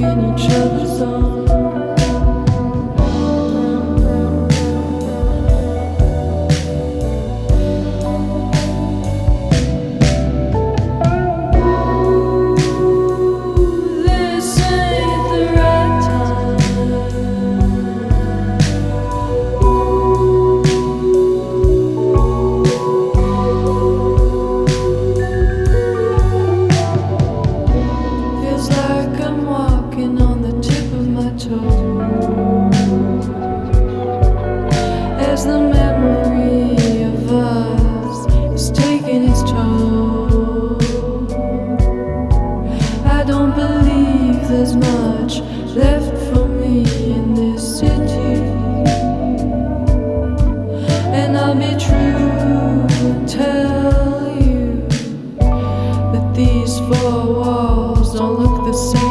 in each other's arms. As the memory of us is taking its toll, I don't believe there's much left for me in this city, and I'll be true and tell you that these four walls don't look the same.